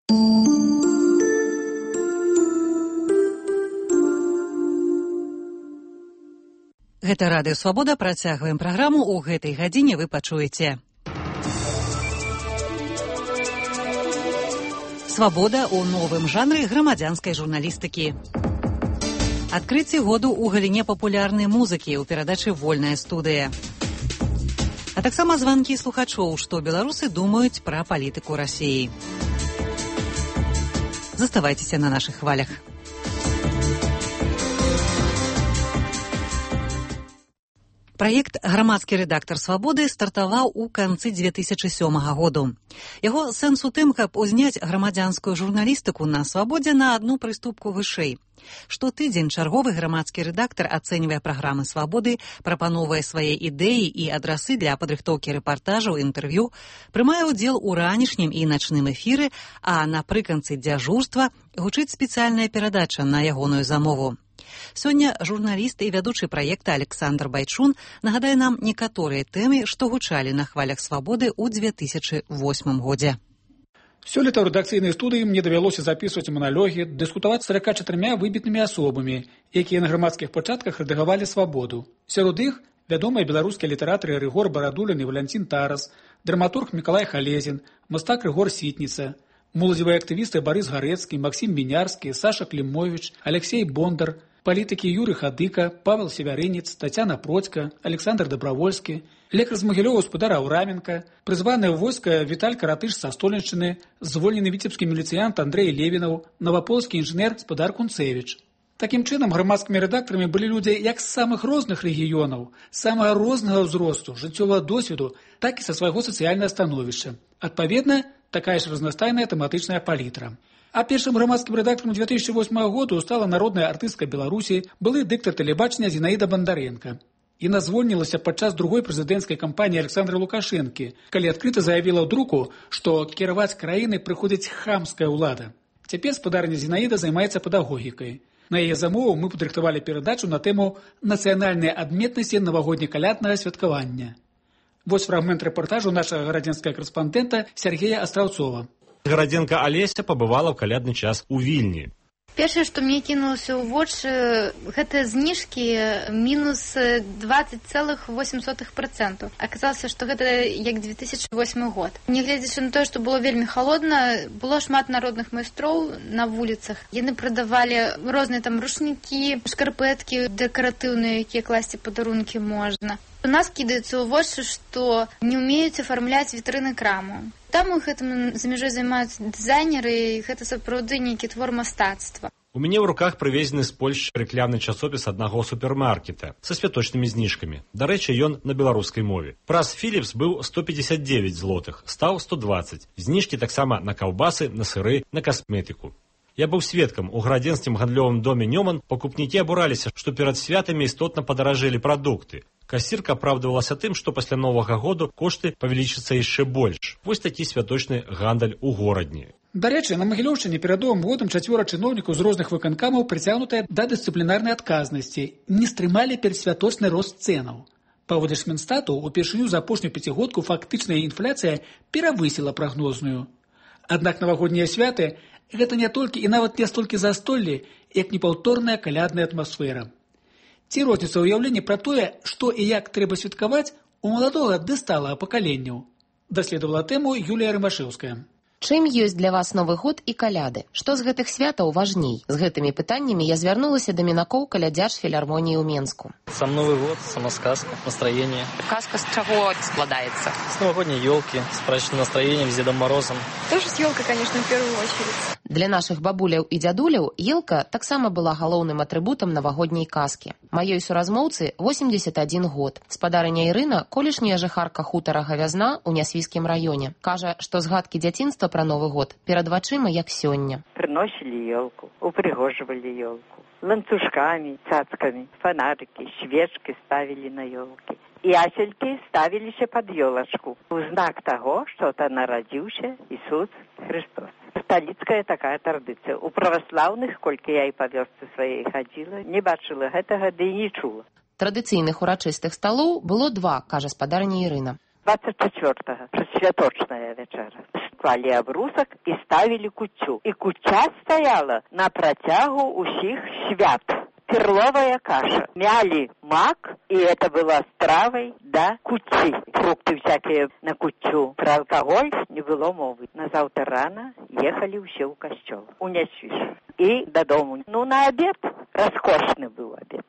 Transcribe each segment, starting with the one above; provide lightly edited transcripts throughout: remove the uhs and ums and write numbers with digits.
Гэта Радыё Свабода. Працягваем праграму. У гэтай гадзіне вы пачуеце. Свабода ў новым жанры грамадзянскай журналістыкі. Адкрыцце году ў галіне папулярнай музыкі ў перадачы «Вольная студыя». А таксама званкі слухачоў, што беларусы думаюць пра палітыку Расіі. Заставайцеся на нашых хвалях. Праект «Грамадскі рэдактар Свабоды» стартаваў у канцы 2007 году. Яго сэнс у тым, каб узняць грамадзянскую журналістыку на Свабодзе на адну прыступку вышэй. Штотыдзень чарговы грамадскі рэдактар ацэньвае праграмы Свабоды, прапановвае свае ідэі і адрасы для падрыхтоўкі рэпартажаў, інтэрв'ю, прымае ўдзел у ранішнім і начным эфіры, а напрыканцы дзяжурства гучыць спецыяльная перадача на ягоную замову. Сёння журналіст і вядучы праекта Александр Байчун нагадае нам некаторыя тэмы, што гучалі на хвалях Свабоды ў 2008 годзе. Сёлета ў рэдакцыйнай студыі мне давялося запісваць маналогі, дыскутаваць з 44 выбітнымі асобамі, якія на грамадскіх пачатках рэдагавалі Свабоду. Сярод іх вядомыя беларускія літаратары Рыгор Барадулін і Валянцін Тарас, драматург Мікалай Халезін, мастак Рыгор Сітніца, моладзевыя актывісты Барыс Гарэцкі, Максім Мінярскі, Саша Клімовіч, Алексей Бондар, палітыкі Юрый Хадыка, Павел Севярынец, Тацяна Процька, Александр Дабравольскі, лекар з Магілёва Спадар Аўраменка, прызваны ў войска Віталь Каратыш са Стольнічыны, звольнены віцебскі міліцыянт Андрэй Левінаў, наваполскі інжынер Спадар Кунцевіч. Такім чынам, грамадскімі рэдактарамі былі людзі як з самых розных рэгіёнаў, самага рознага ўзросту, жыццёвага досведу, так і са свайго сацыяльнага становішча. Адпаведна, такая ж разнастайная тэматычная палітра. А першым грамадскім рэдактарам 2008 году стала народная артыстка Беларусі, былы дыктар тэлебачання Зінаіда Бандаренка. Яна звольнілася падчас другой прэзідэнцкай кампаніі Александра Лукашэнкі, калі адкрыта заявіла ў друку, што кіраваць краінай прыходзіць хамская ўлада. Цяпер спадарня Зінаіда займаецца педагогікай. На яе замову мы падрыхтавалі перадачу на тэму «Нацыянальныя адметнасці навагодне-каляднага святкавання». Вось фрагмент рэпартажу нашага гарадзенскага карэспандэнта Сергея Астраўцова. Гарадзенка Алеся пабывала ў калядны час у Вільні. Першае, што мне кінулася ў вочы, гэта зніжкі мінус 20,8%. Аказалася, што гэта як 2008 год. Нягледзячы на тое, што было вельмі халодна, было шмат народных майстроў на вуліцах. Яны прадавалі розныя там рушнікі, шкарпэткі дэкаратыўныя, якія класці падарункі можна. У нас кідаецца ў вочы, што не ўмеюць афармляць вітрыны краму. Там у гэтым за мяжой займаюцца дызайнеры, і гэта сапраўды нейкі твор мастацтва. У мяне ў руках прывезены з Польшчы рэкламны часопіс аднаго супермаркета са святочнымі зніжкамі. Дарэчы, ён на беларускай мове. Праз Philips быў 159 злотых, стаў 120. Зніжкі таксама на каўбасы, на сыры, на касметыку. Я быў сведкам, у гарадзенскім гандлёвым доме Нёман пакупнікі абураліся, што перад святамі істотна падаражэлі прадукты. Касірка апраўдвалася тым, што пасля Новага году кошты павялічацца яшчэ больш. Вось такі святочны гандаль у горадні. Дарэчы, на Магілёўшчыне перад Новым годам 4 чыноўнікаў з розных выканкамаў прыцягнутыя да дысцыплінарнай адказнасці, не стрымалі перадсвяточны рост цэнаў. Паводле Шменстату, упершыню за апошнюю пяцігодку фактычная інфляцыя перавысіла прагнозную. Аднак навагоднія святы – гэта не толькі і нават не столькі застолле, як непаўторная калядная атмасфера. Ці розніца ўяўленне пра тое, што і як трэба святкаваць, у маладога ды сталага пакаленняў. Даследавала тэму Юлія Рымашэўская. Чым ёсць для вас Новы год і каляды? Што з гэтых святаў важней? З гэтымі пытаннямі я звярнулася да Мінакоў, калядзяч філармоніі ў Менску. Сам Новый год, сама сказка, настроение. Казка з чаго складаецца? С новогодней елки, с праздничным настроением, с Дедом Морозом. Тоже с елкой, конечно, в первую очередь. Для нашых бабуляў і дзядуляў елка таксама была галоўным атрыбутам навагодняй казкі. Маёй суразмоўцы 81 год. Спадарыня Ірына, колішняя жыхарка хутара Гавязна ў Нясвійскім раёне. Кажа, што згадкі дзяцінства пра Новы год перад вачыма як сёння. Приносили елку, упригоживали елку. Ланцужками, цацками, фонарики, свечки ставили на елке. Ясельки ставились под елочку. В знак того, что это народился Иисус Христос. Столицкая такая традиция. У православных, сколько я и по вёсцы своей ходила, не бачила гэтага, да и не чула. Традыцыйных урачыстых сталоў было два, кажа спадарня Ірына. 24-го, святочная вечера. клали абрусак и ставили кутю. И кутя стояла на протягу усих свят. Перловая каша. Мяли мак, и это было стравой до кути. Фрукты всякие на кутю. Про алкоголь не было мовы. На завтра рано ехали все у костела. У Нясвиш. И до дому. Ну, на обед. Роскошный был обед.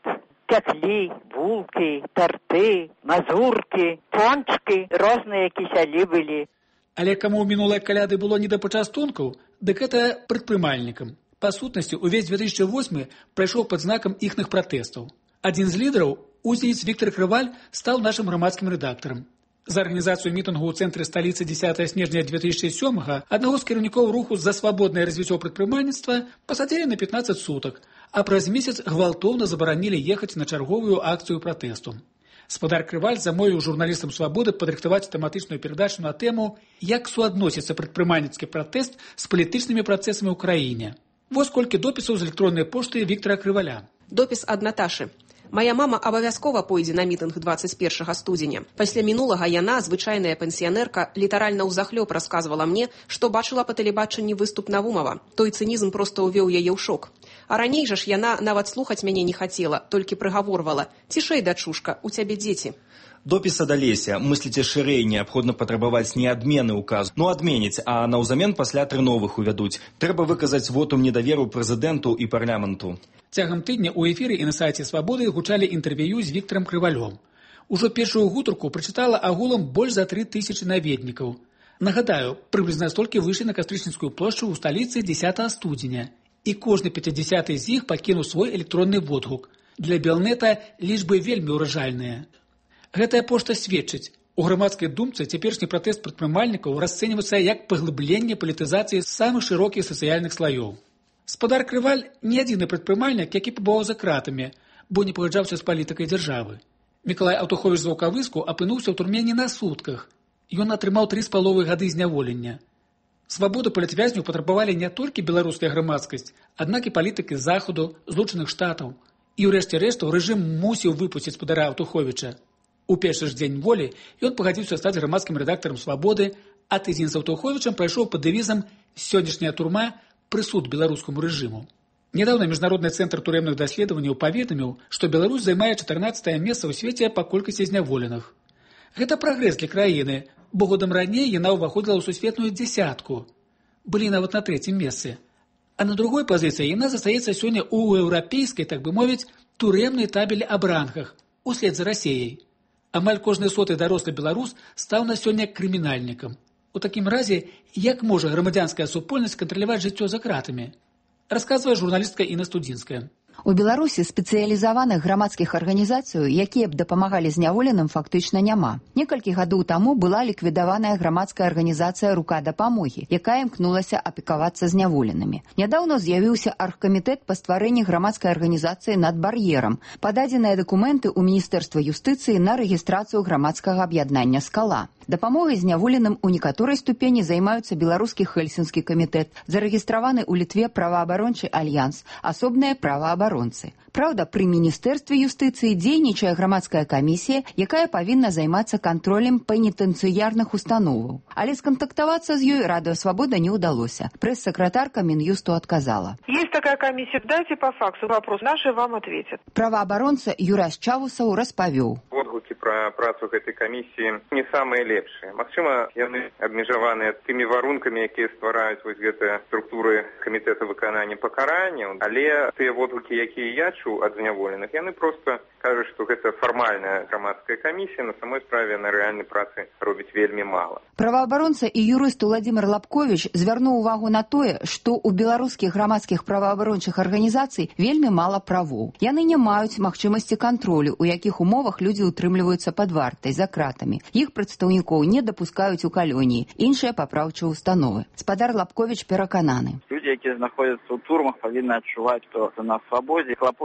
Пекли булки, торты, мазурки, пончики. Розные кисели были. Але кому минулые коляды было не до почастунков, так это предпринимальникам. По сутности, увесь 2008 прошел под знаком ихних протестов. Один из лидеров, узниец Виктор Крываль, стал нашим громадским редактором. За организацию митингу у центре столицы 10 снежня 2007 одного з керівників руху за свободное развитие предпринимательства посадили на 15 суток, а праз месяц гвалтовно заборонили ехать на черговую акцию протесту. Спадар Крываль замовіў журналістам «Свободы» падрыхтаваць тэматычную перадачу на тему «Як суадносіцца прадпрымальніцкі пратэст з палітычнымі працэсамі ў краіне». Вот колькі допісаў з электроннай пошты Віктора Крываля. Допіс ад Наташы. Мая мама абавязкова пойдзе на мітынг 21 студзеня. Пасля мінулага яна, звычайная пенсіянерка, літаральна ўзахлёб расказвала мне, што бачыла па тэлебачанні выступ Навумова. Той цынізм проста ўвёў яе ў шок. А раней жа ж яна нават слухаць мяне не хацела, толькі прыгаворвала: «Цішэй, дачушка, у цябе дзеці». Допіс ад Алеся. Мысліце шырэй, неабходна патрабаваць не адмены ўказу. Ну, адменіць, а наўзамен пасля 3 новых увядуць. Трэба выказаць вотум недаверу прэзідэнту і парламенту. Цягам тыдня ў эфіры і на сайце «Свободы» гучалі інтэрв'ю з Віктором Крывалём. Ужо першую гутарку прачытала агулам больш за 3000 наведнікаў. Нагадаю, прыблізна столькі выйшлі на Кастрычніцкую плошчу ў сталіцы 10 студзеня. І кожны 50 з іх пакінуў свой электронны водгук. Для Белнета лічбы вельмі ўражальныя. Гэтая пошта сведчыць, у грамадскай думцы цяперашні пратэст прадпрымальнікаў расцэньваецца як паглыбленне палітызацыі самых шырокіх сацыяльных слаёў. Спадар Крываль не адзіны прадпрымальнік, які пабываў за кратамі, бо не пагаджаўся з палітыкай дзяржавы. Мікалай Аўтуховіч з Ваўкавыску апынуўся ў турме не на сутках. Ён атрымаў 3,5 гады зняволення. Свабоду палітвязняў патрабавалі не толькі беларуская грамадскасць, аднак і палітыкі з Захаду, Злучаных Штатаў. І ўрэшце рэшту рэжым мусіў выпусціць спадара Аўтуховіча. У першы ж дзень волі ён пагадзіўся стаць грамадскім рэдактарам «Свабоды», а тыдзень з Аўтуховічам прайшоў пад дэвізам «Сённяшняя турма – прысуд беларускаму рэжыму». Нядаўна Міжнародны цэнтр турэмных даследаванняў паведаміў, што Беларусь займае 14е месца ў свеце па колькасці зняволеных. Гэта прагрэс для краіны, бо годам раней яна ўваходзіла ў сусветную дзясятку. Былі нават на 3-м месцы. А на другой пазіцыі яна застаецца сёння ў еўрапейскай, так бы мовіць, турэмнай табелі аб рангах, услед за Расіяй. Амаль кожны 100-й дарослы беларус стаў на сёння крымінальнікам. У такім разе, як можа грамадзянская супольнасць кантраляваць жыццё за кратамі? Расказвае журналістка Інна Студзінская. У Беларусі спецыялізаваных грамадскіх арганізацый, якія б дапамагалі зняволеным, фактычна няма. Некалькі гадоў таму была ліквідаваная грамадская арганізацыя «Рука дапамогі», якая імкнулася апекавацца зняволенымі. Нядаўна з'явіўся аргкамітэт па стварэнні грамадскай арганізацыі «Над бар'ерам». Пададзеныя дакументы ў Міністэрства юстыцыі на рэгістрацыю грамадскага аб'яднання «Скала». Дапамогай зняволеным у некаторай ступені займаюцца беларускі Хельсінскі камітэт, зарэгістраваны ў Літве праваабарончы альянс, асобныя праваабаронцы. Праўда, пры Міністэрстве юстыцыі дзейнічае грамадская камісія, якая павінна займацца кантролем пенітэнцыярных установаў. Але скантактавацца з ёй Радыё Свабода не ўдалося. Прэс-сакратарка Мін'юсту адказала. Есть такая комиссия, дайте по факсу вопрос, наши вам ответят. Праваабаронца Юрас Чавусаў распавёў. Водгукі пра працу гэтай камісіі не самыя лепшыя. Магчыма, яны абмежаваныя тымі варункамі, якія ствараюць вось гэтыя структуры камітэта выканання пакаранняў, але тыя водгукі, якія я чуў ад зняволеных, яны проста кажуць, што гэта фармальная грамадская камісія, на самой справе на рэальнай працы робіць вельмі мала. Праваабаронца і юрыст Уладзімир Лапковіч звярнуў увагу на тое, што ў беларускіх грамадскіх праваабарончых арганізацый вельмі мала правоў. Яны не маюць магчымасці кантролю, у якіх умовах людзі утрымліваюцца пад вартай за кратамі. Іх прадстаўнікоў не дапускаюць у калоніі, іншыя папраўчыя установы. Спадар Лапковіч перакананы. Людзі, якія знаходзяцца ў турмах, павінны адчуваць, што на свабодзе, клапоціцца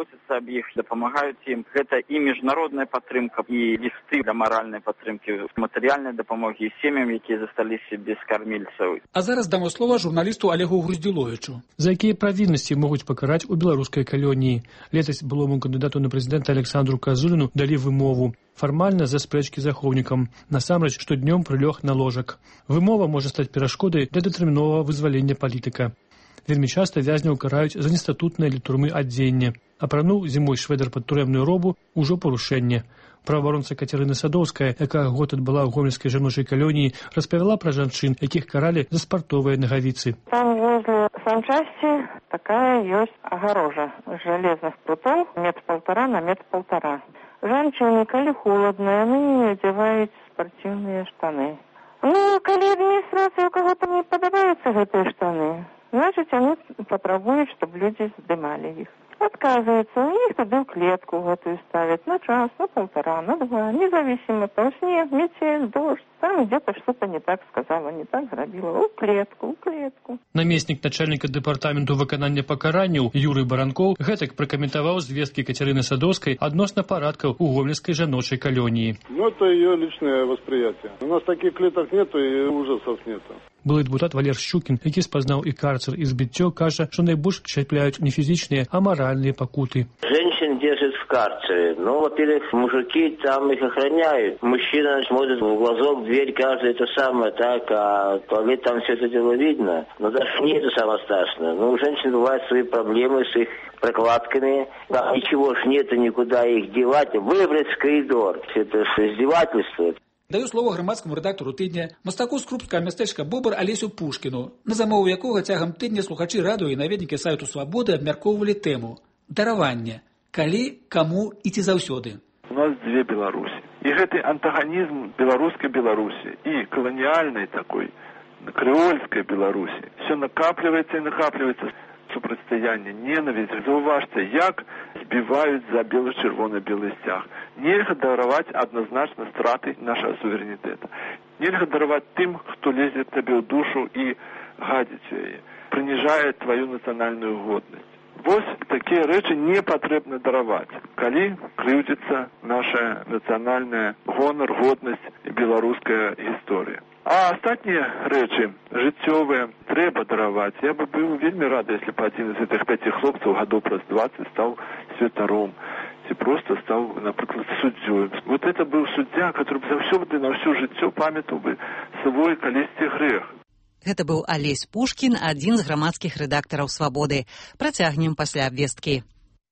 заботятся об іх, дапамагаюць ім. Гэта і міжнародная падтрымка, і лісты для маральнай падтрымкі, матэрыяльнай дапамогі сем'ям, якія засталіся без кармільцаў. А зараз дамо слова журналісту Олегу Груздзіловічу. За якія правіннасці могуць пакараць у беларускай калоніі? Летась былому кандыдату на прэзідэнта Александру Казуліну далі вымову. Фармальна за спрэчкі з ахоўнікам. Насамрэч, штоднём прылёг на ложак. Вымова можа стаць перашкодай для датэрміновага вызвалення палітыка. Вельмі часта вязняў караюць за нестатутнае для турмы адзенне. Апрануў зімой швэдэр пад турэмную робу ўжо парушэнне. Праваабаронца Кацярына Садоўская, якая год адбыла ў гомельскай жаночай калоніі, распавяла пра жанчын, якіх каралі за спартовыя нагавіцы. Там возле санчасти такая ёсць агарожа железных прутоў, 1,5 на 1,5 метра. Женщины, коли холодно, они не одевают спортивные штаны. Ну, коли администрация у кого-то не подобаются эти штаны, значит, они потребуют, чтобы люди сдымали их. Отказываются, у них туда клетку в эту ставят на час, на 1,5, на 2, независимо, то снег, метель, дождь. Там где-то что-то не так сказала, не так зробила. У клетку. Намеснік начальніка дэпартаменту выканання пакаранняў Юрый Баранкоў гэтак пракаментаваў звесткі Кацярыны Садоўскай адносна парадкаў у гомельскай жаночай калоніі. Ну, это ее личное восприятие. У нас таких клеток нету и ужасов нету. Былы дэпутат Валер Щукін, які спазнаў і карцер, і збіццё, кажа, што найбольш чапляюць не фізічныя, а моральные пакуты. Женщин держат в карцере. Ну, во-первых, мужики там их охраняют. Мужчина смотрит в глазок, дверь, каждый это самое, так, а туалет там все это дело видно. Но даже не это самое страшное. Ну, у женщин бывают свои проблемы с их прокладками. Да, ничего ж нет, никуда их девать. Выбрать в коридор. Все это издевательство. Даю слово грамадскаму рэдактару тыдня, мастаку з крупскага мястэчка Бобр Алесю Пушкіну, на замову якога цягам тыдня слухачы радыё і наведнікі сайту Свабоды абмяркоўвалі тэму даравання. Калі, каму і ці заўсёды. У нас две Беларусі. І гэты антагонізм беларускай Беларусі і каланіяльнай такой, крэольскай Беларусі. Все накапливается и накапливается. Супрацьстаянне, ненависть. Зауважьте, як збиваюць за бело-чырвона-белы сцяг. Нельга дараваць адназначна страты нашага суверэнітэта. Нельга дараваць тым, хто лезе к табе ў душу і гадзіць яе, прыніжае твою нацыянальную годнасць. Вось такія рэчы не патрэбна дараваць, калі крыўдзіцца наша нацыянальная гонар, годнасць і беларуская гісторыя. А астатнія рэчы жыццёвыя трэба дараваць. Я бы быў вельмі рады, если б адзін з гэтых 5 хлопцаў гадоў праз 20 стаў святаром, ці просто стаў, напрыклад, суддзёй. Вот это быў суддзя, который б заўсёды на ўсё жыццё памятаў бы свой калісьці грэх. Гэта быў Алесь Пушкін, адзін з грамадскіх рэдактараў «Свабоды». Працягнем пасля абвесткі.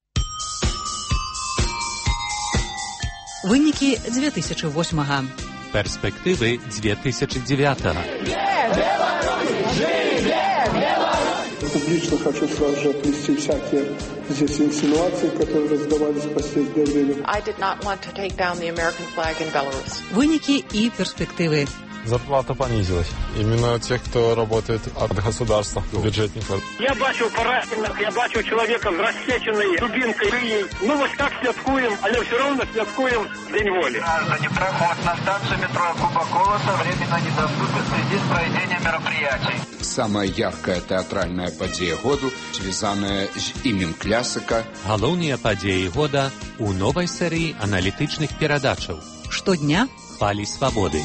Вынікі 2008-га. Перспективы 2009-го. Публично хочу сразу же отвести всякие здесь инсинуации, которые раздавались в последнее время. I did not want to take down the American flag in Belarus. Вынікі і перспективы. Зарплата понизилась. Именно тех, кто работает от государства, бюджетников. Я бачу пораненых, я бачу человека с рассеченной дубинкой. Ну вот как святкуем, але все равно святкуем День воли. Граждане, проход на станцию метро Кубакова-то временно недоступен в связи с проведением мероприятий. Самая яркая театральная падзея году, связанная с именем клясика. Галоўныя падзеі года у новай серыі аналітычных перадачаў. Штодня Палі Свабоды.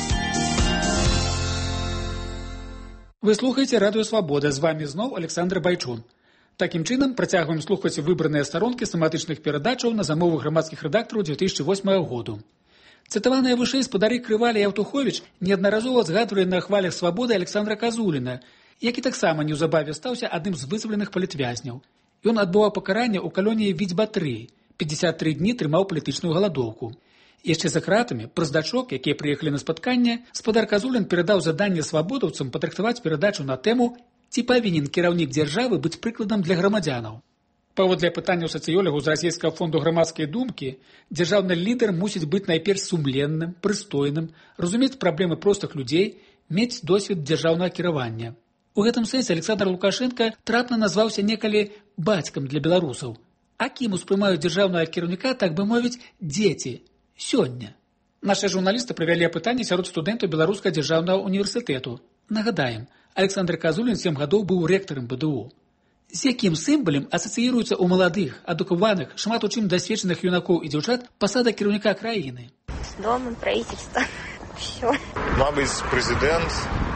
Вы слухаеце радыё Свабода, з вами зноў Александр Байчун. Такім чынам працягваем слухаць выбраныя старонкі з тэматычных перадачаў на замову грамадскіх рэдактараў 2008 году. Цытаваныя вышэй спадары Крываля і Аўтуховіч неаднаразова згадвалі на хвалях Свабоды Александра Казуліна, які таксама неўзабаве стаўся адным з вызваленых палітвязняў. Ён адбываў пакаранне ў калоніі Відзьба-3, 53 дні трымаў палітычную галадоўку. Яшчэ за кратамі, праз дачок, якія прыехалі на спатканне, спадар Казулін перадаў заданне свабодаўцам падрыхтаваць перадачу на тэму «Ці павінен кіраўнік дзяржавы быць прыкладам для грамадзянаў?». Паводле пытанняў сацыёлагаў з расійскага фонду грамадскай думкі, дзяржаўны лідар мусіць быць найперш сумленным, прыстойным, разумець праблемы простых людзей, мець досвед дзяржаўнага кіравання. У гэтым сэнсе Александр Лукашенко трапна назваўся некалі бацькам для беларусаў. А кім успрымаюць дзяржаўнага кіраўніка, так бы мовіць, дзеці сёння. Нашы журналісты правялі апытанне сярод студэнтаў Беларускага дзяржаўнага універсітэту. Нагадаем, Александр Казулін 7 гадоў быў рэктарам БДУ. З якім сімвалем асацыіруецца ў маладых, адукаваных, шмат у чым дасведчаных юнакоў і дзяўчат пасада кіраўніка краіны? С домом, правительством. Все. Мабыць, президент,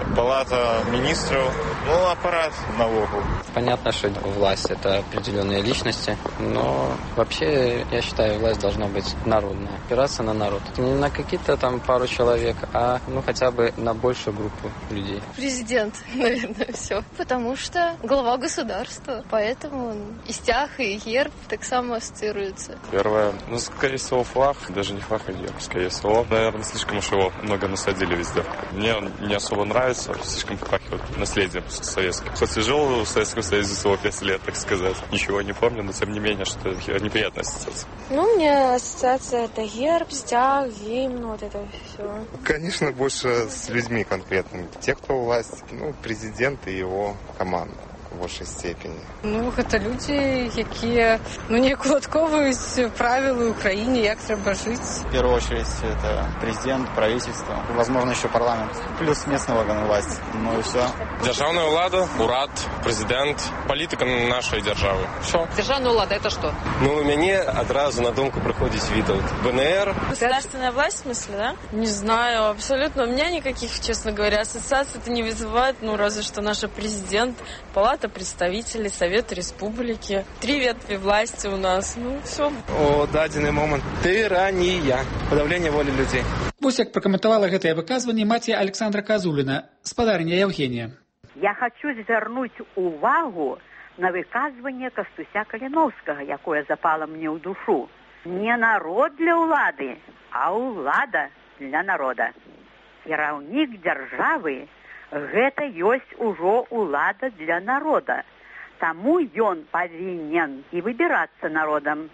палата министров, аппарат налогов. Понятно, что власть – это определенные личности, но вообще, я считаю, власть должна быть народная, опираться на народ. Не на какие-то там пару человек, а хотя бы на большую группу людей. Президент, наверное, все. Потому что глава государства, поэтому и стяг, и герб так само ассоциируются. Первое, скорее всего, флаг, даже не флаг, а герб, скорее всего. Наверное, слишком уж его много насадили везде. Мне он не особо нравится, слишком попахивает наследием советским. Кстати, жил в Советском Союзе всего 5 лет, так сказать. Ничего не помню, но тем не менее, что это неприятная ассоциация. Мне ассоциация это герб, стяг, гимн, вот это все. Конечно, больше с людьми конкретными. Те, кто у власти, президент и его команда. В большей степени. Это люди, які не уладковують правила Украине, як треба жить. В первую очередь это президент, правительство, возможно еще парламент, плюс местный орган власти. И все. Державная влада, уряд, президент, політика нашої держави. Все. Державная влада это что? Мені одразу на думку приходить Витовт. БНР. Государственная власть, в смысле, да? Не знаю, абсолютно. У меня никаких, честно говоря, ассоциаций это не вызывает, разве что наш президент, палата представителей Совета Республики. 3 ветви власти у нас. Все. У дадзены момент тиранія, подавление воли людей. Вось як пракаментавала гэтае выказванне маці Александра Казуліна, спадарня Евгенія. Я хочу звярнуць увагу на выказванне Кастуся Каліновскага, якое запала мне ў душу. Не народ для ўлады, а ўлада для народа. Кіраўнік дзяржавы гэта ёсць ужо ўлада для народа. Таму ён павінен і выбірацца народам.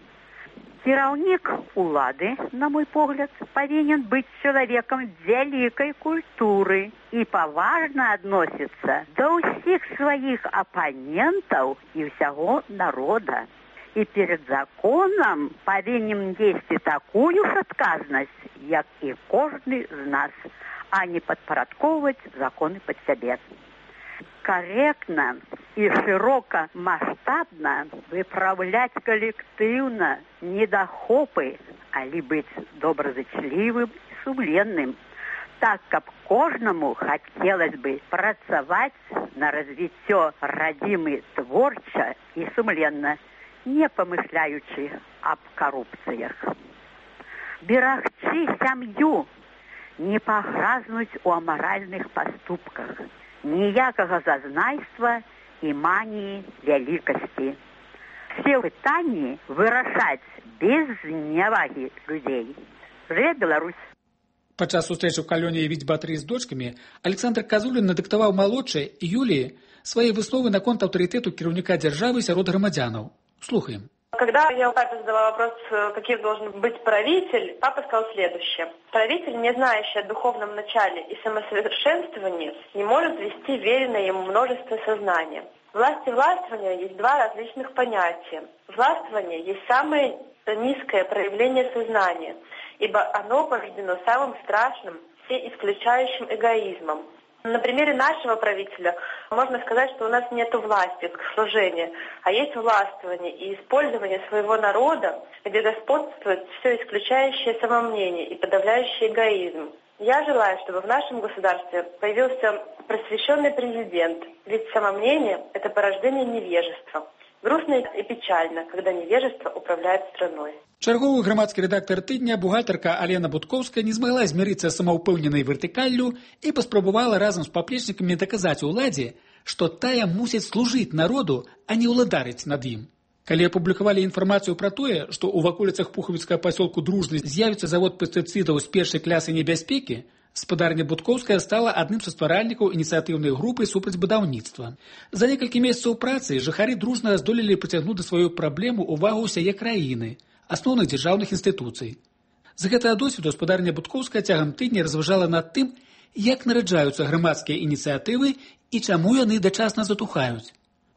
Кіраўнік улады, на мой погляд, павінен быць чалавекам вялікай культуры і паважна адносіцца да ўсіх сваіх апанентаў і ўсяго народа. І перед законам павінен несці такую ж адказнасць, як і кожны з нас, а не падпарадкоўваць законы пад сябе. Корректно и широко масштабно выправлять коллективно недохопы, али быть доброзычлівым и сумленным, так как кожному хотелось бы працаваць на развіццё радзімы творча и сумленно, не помышляючи об коррупциях. Берагчы сям'ю, не пагразнуць у амаральных паступках, ніякага зазнайства і маніі вялікасці. Все пытанні вырашаць без знявагі людзей. Жыве Беларусь! Падчас сустрэчы ў калоніі Віць-Батыры з дочкамі Александр Казулін надыктаваў малодшай Юліі свае высновы наконт аўтарытэту кіраўніка дзяржавы сярод грамадзянаў. Слухаем. Когда я у папы задала вопрос, каким должен быть правитель, папа сказал следующее. Правитель, не знающий о духовном начале и самосовершенствовании, не может вести веренное ему множество сознания. Власть и властвование есть два различных понятия. Властвование есть самое низкое проявление сознания, ибо оно порождено самым страшным, всеисключающим эгоизмом. На примере нашего правителя можно сказать, что у нас нет власти, служения, а есть властвование и использование своего народа, где господствует все исключающее самомнение и подавляющий эгоизм. Я желаю, чтобы в нашем государстве появился просвещенный президент, ведь самомнение – это порождение невежества. Грустно и печально, когда невежество управляет страной. Чарговы грамадскі рэдактар тыдня, бухгалтарка Алена Будкоўская не змагла змірыцца з самаўпэўненай вертыкаллю і паспрабавала разам з паплечнікамі даказаць уладзе, што тая мусіць служыць народу, а не ўладарыць над ім. Калі апублікавалі інфармацыю пра тое, што ў ваколіцах пухавіцкага пасёлку Дружны з'явіцца завод пестыцыдаў з першай клясы небяспекі, спадарня Будкоўская стала адным са стваральнікаў ініцыятыўнай групы супраць будаўніцтва. За некалькі месяцаў працы жыхары Дружна здолелі прыцягнуць да сваю праблему ўвагу ўсяе краіны, асноўных дзяржаўных інстытуцый. З гэтага досведу спадарня Будкоўская цягам тыдня разважала над тым, як нараджаюцца грамадскія ініцыятывы і чаму яны дачасна затухаюць.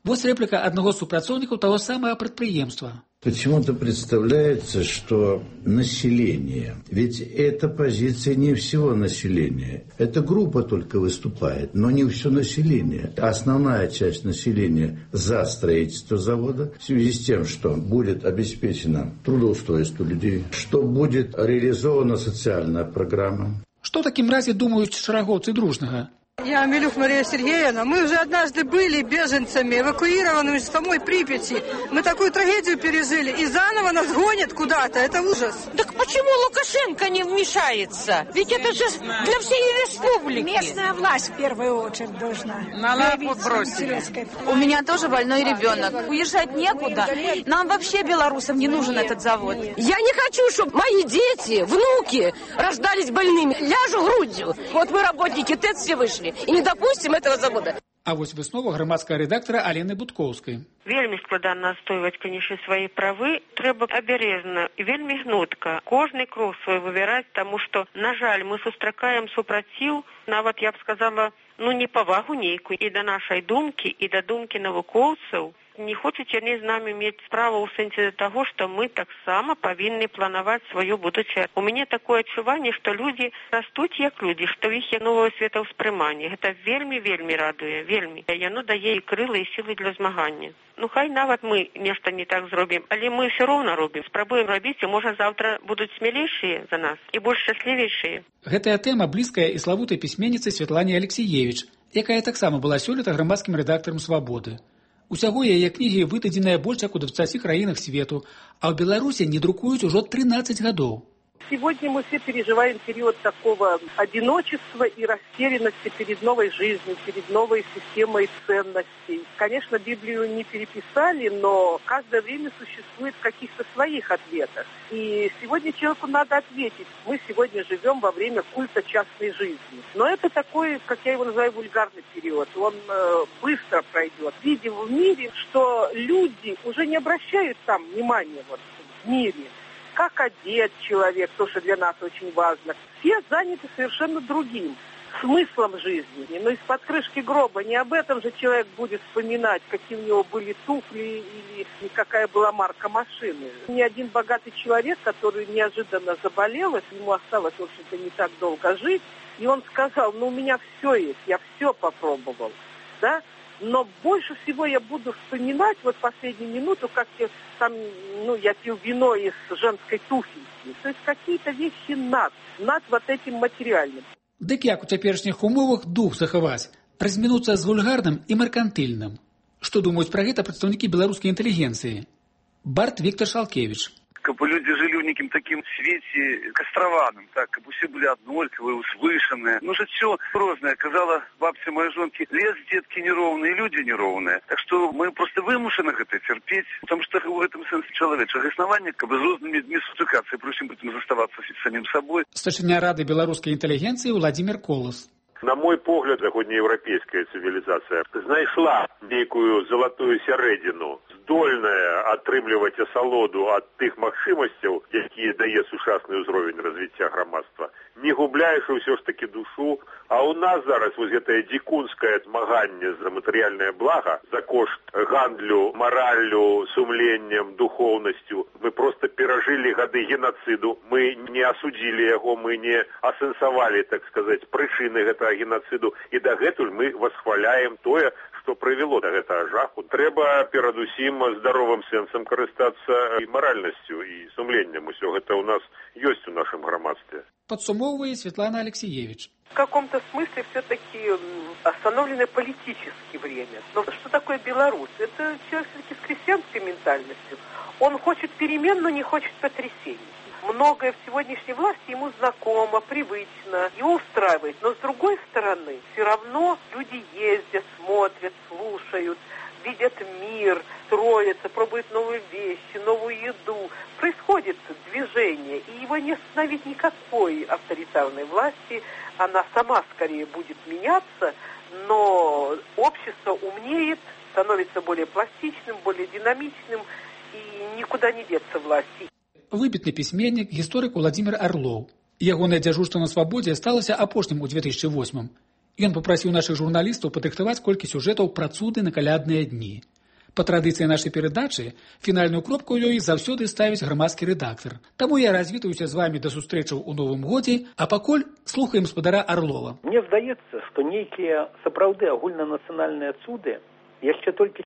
Вот реплика одного из супрацовников того самого предприемства. Почему-то представляется, что население, ведь это позиция не всего населения. Эта группа только выступает, но не все население. Основная часть населения за строительство завода в связи с тем, что будет обеспечено трудоустройство людей, что будет реализована социальная программа. Что в таком разе думают шерагоўцы Дружного? Я Милюх Мария Сергеевна. Мы уже однажды были беженцами, эвакуированными из самой Припяти. Мы такую трагедию пережили, и заново нас гонят куда-то. Это ужас. Так почему Лукашенко не вмешается? Ведь это же для всей республики. Местная власть в первую очередь должна. На лапу бросили. У меня тоже больной ребенок. Уезжать некуда. Нам вообще, белорусам, не нужен этот завод. Я не хочу, чтобы мои дети, внуки рождались больными. Ляжу грудью. Вот мы, работники ТЭЦ, все вышли. И не допустим этого завода. А вось выснова грамадскага рэдактара Алены Будкоўскай. Вельмі складана адстойваць, канешне, свае правы. Трэба абярежна і вельмі гнутка кожны крок свой выбіраць, таму што, на жаль, мы сустракаем супраціў, нават, я б сказала, непавагу нейкую і да нашай думкі, і да думкі навукоўцаў. Не хочуць яны з намі мець справу ў сэнсе таго, што мы таксама павінны планаваць сваю будучыню. У мяне такое адчуванне, што людзі растуць як людзі, што ў іх є новае светаўспрыманне. Гэта вельмі радуе, вельмі. Яно дае і крылы, і сілы для змагання. Хай нават мы нешта не так зробім, але мы ўсё роўна робім. Спрабуем рабіць, і можа заўтра будуць смелейшыя за нас і больш шчаслівейшыя. Гэтая тэма блізкая і славутай пісьменніцы Святлане Алексіевіч, якая таксама была сёлета грамадскім рэдактарам «Свабоды». Усяго яе кнігі выдадзеныя больш як у 20 краінах свету, а ў Беларусі не друкуюць ужо 13 гадоў. Сегодня мы все переживаем период такого одиночества и растерянности перед новой жизнью, перед новой системой ценностей. Конечно, Библию не переписали, но каждое время существует в каких-то своих ответах. И сегодня человеку надо ответить. Мы сегодня живем во время культа частной жизни. Но это такой, как я его называю, вульгарный период. Он быстро пройдет. Видим в мире, что люди уже не обращают там внимания в мире. Как одет человек, то, что для нас очень важно. Все заняты совершенно другим смыслом жизни. Но из-под крышки гроба не об этом же человек будет вспоминать, какие у него были туфли или какая была марка машины. Ни один богатый человек, который неожиданно заболел, ему осталось, в общем-то, не так долго жить, и он сказал, у меня все есть, я все попробовал, да? Но больше всего я буду вспоминать последнюю минуту, как я пил вино из женской туфельки. То есть какие-то вещи над этим материальным. Дык як у цяперашніх умовах дух захаваць, размінуцца з вульгарным і меркантыльным? Што думаюць пра гэта прадстаўнікі беларускай інтэлігенцыі? Барт Віктор Шалкевич. Каб люди жили в неким таким свете кастрованном, так, каб все были однольковые, узвышенные. Жыццё рознае. Казала бабця моей жонки, лес, детки неровные, люди неровные. Так что мы просто вымушены это терпеть, потому что в этом смысле человеческое основание, каб з рознымі не сутыкаться, и просим притом заставаться самим собой. Старшыня Рады беларускай інтэлігенцыі Владимир Колос. На мой погляд, заходнеевропейская цивилизация знайшла некую золотую сярэдзіну, здольная атрымліваць асалоду ад тых магчымасцяў, якія дае сучасны ўзровень развіцця грамадства, не губляеш ўсё ж таки душу. А у нас зараз гэтае дзікунскае змаганне за матэрыяльнае блага, за кошт гандлю, мараллю, сумленнем, духоўнасцю. Мы просто перажылі гады геноциду, мы не асудзілі яго, мы не асэнсавалі, так сказаць, прычыны гэтага геноциду, і дагэтуль мы восхваляем тое, што прывяло да гэтага жаху. Трэба перадусім здаровым сэнсам карыстацца і маральнасцю, і сумленнем. Усё гэта у нас ёсць у нашым грамадстве. Падсумоўвае Светлана Алексіевич. В каком-то смысле все-таки остановленное политически время. Но что такое Беларусь? Это человек все-таки с крестьянской ментальностью. Он хочет перемен, но не хочет потрясений. Многое в сегодняшней власти ему знакомо, привычно, его устраивает. Но с другой стороны, все равно люди ездят, смотрят, слушают, видят мир, строятся, пробуют новые вещи, новую еду. Происходит движение, и его не остановить никакой авторитарной власти. Она сама скорее будет меняться, но общество умнеет, становится более пластичным, более динамичным, и никуда не деться власти. Выбітны пісьменнік, гісторык Владимир Орлоў. Ягонае дзяжурства на свабодзе сталася апошнім у 2008-м. Ён папрасіў нашых журналістаў падрыхтаваць колькі сюжэтаў пра цуды на калядныя дні. Па традыцыі нашай перадачы, фінальную кропку ў ёй заўсёды ставіць грамадскі рэдактар. Таму я развітаюся з вамі да сустрэчаў у новым годзе, а пакуль слухаем спадара Арлова. Мне здаецца, што нейкія сапраўды агульнанацыянальныя цуды яшчэ толькі